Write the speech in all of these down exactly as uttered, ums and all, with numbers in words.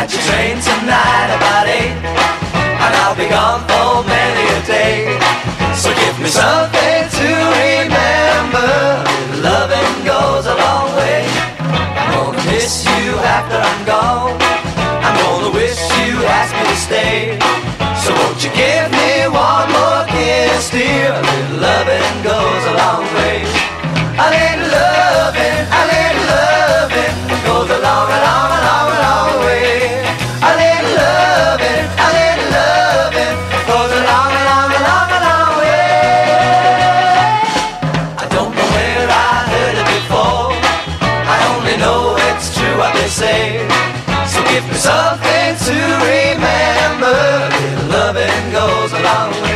catch a train tonight about eight, and I'll be gone for many a day. So give me something to remember. Loving goes a long way. I'm gonna miss you after I'm gone. I'm gonna wish you asked me to stay. So won't you give me one more kiss, dear? A little loving goes a long way. A little loving, a little loving goes a long, a long, a long, a long way. A little loving, a little loving goes a long, a long, a long, a long way. I don't know where I heard it before. I only know it's true what they say. So give me something to remember. A little loving goes a long way.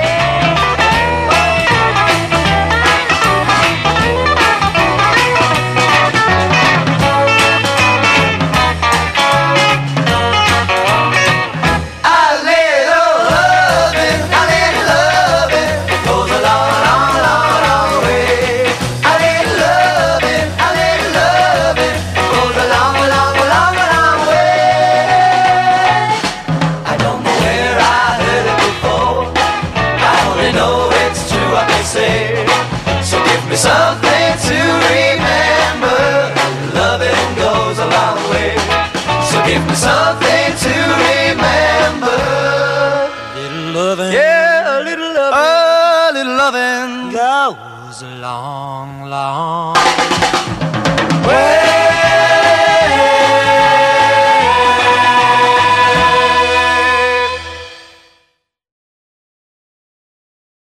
So give me something to remember. Loving goes a long way. So give me something to remember. Little loving, yeah, a little loving, a little loving goes a long, long way.